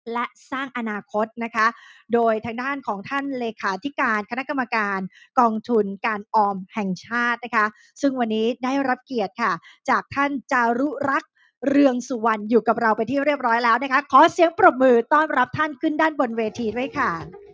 และสร้างอนาคตนะคะโดยทางด้านของท่านเลขาธิการคณะกรรมการกองทุนการออมแห่งชาตินะคะซึ่งวันนี้ได้รับเกียรติค่ะจากท่านจารุรักษ์เรืองสุวรรณอยู่กับเราไปที่เรียบร้อยแล้วนะคะขอเสียงปรบมือต้อนรับท่านขึ้นด้านบนเวทีด้วยค่ะ